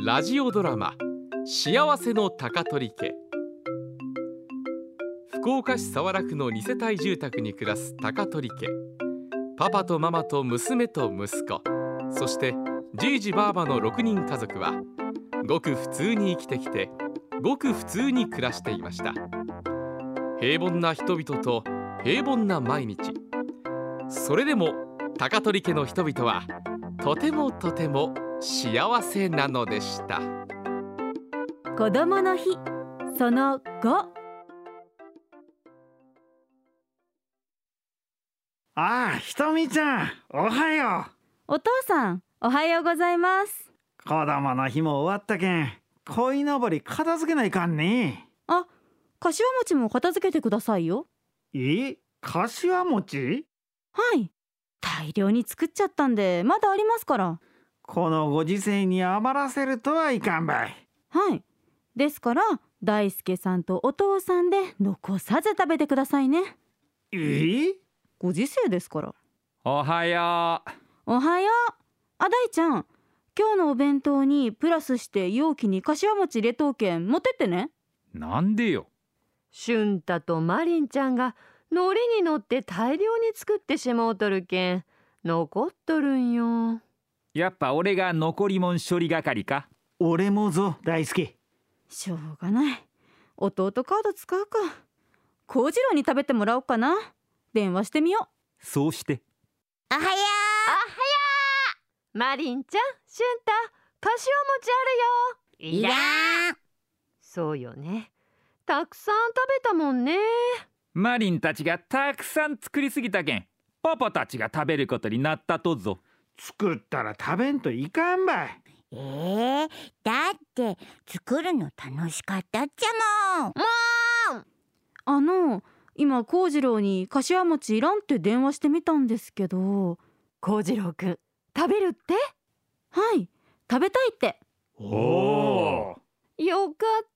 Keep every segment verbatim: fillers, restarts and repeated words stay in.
ラジオドラマ幸せの高取家。福岡市早良区のに世帯住宅に暮らす高取家。パパとママと娘と息子、そしてじいじばあばのろくにん家族はごく普通に生きてきて、ごく普通に暮らしていました。平凡な人々と平凡な毎日。それでも高取家の人々はとてもとても幸せなのでした。 子供の日そのご。 ああ、ひとみちゃん、おはよう。お父さん、おはようございます。 子供の日も終わったけん、鯉のぼり片付けないかんね。 あ、柏餅も片付けてくださいよ。 え、柏餅？ はい、大量に作っちゃったんでまだありますから。 このご時世に余らせるとはいかんばい。 はい、ですから大輔さんとお父さんで残さず食べてくださいね。 えー、 ご時世ですから。 おはよう。おはよう。あ、大ちゃん、今日のお弁当にプラスして容器に柏餅入れとうけん持ってってね。 なんでよ。 俊太とマリンちゃんが乗りに乗って大量に作ってしもうとるけん残っとるんよ。 やっぱ俺が残りもん処理係か。 俺もぞ大輔。 しょうがない、弟カード使うか。幸次郎に食べてもらおうかな。電話してみよう。そうして。 おはよう。おはよう。マリンちゃん、俊太、柏餅あるよ。 いらん。 そうよね、たくさん食べたもんね。 マリンたちがたくさん作りすぎたけん、パパたちが食べることになったとぞ。 作ったら食べんといかんばい。 えー、だって作るの楽しかったっちゃもん。もう。あの今幸次郎に柏餅いらんって電話してみたんですけど。 幸次郎くん食べるって？ はい、食べたいって。 おお、 よかった。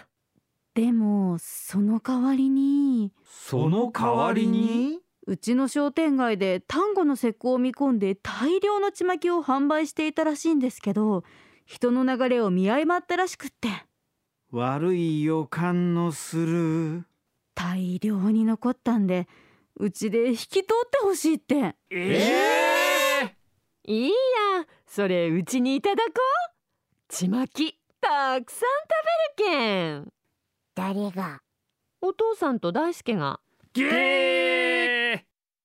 でもその代わりにその代わりにうちの商店街で端午の節句を見込んで大量のちまきを販売していたらしいんですけど、人の流れを見誤ったらしくって。 悪い予感のする。 大量に残ったんでうちで引き取ってほしいって。 えー、いいや、それうちにいただこう。ちまきたくさん食べるけん。 誰が？ お父さんと大輔が。 ゲー。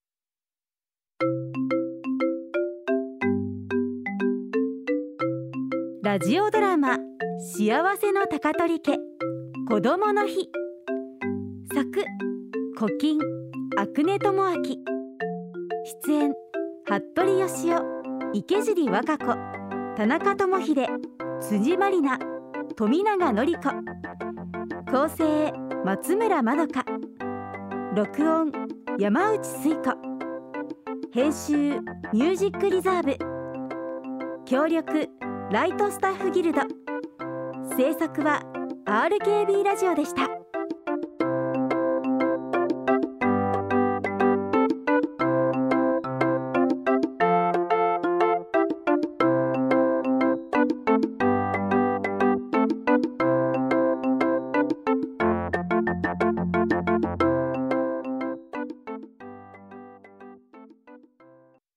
ラジオドラマ幸せの高取家子供の日。作古今阿久根智明。出演服部義雄、池尻和歌子、田中智秀、辻まりな、富永典子。構成松村まどか。録音山内水子。編集ミュージックリザーブ。協力ライトスタッフギルド。制作は アールケービー ラジオでした。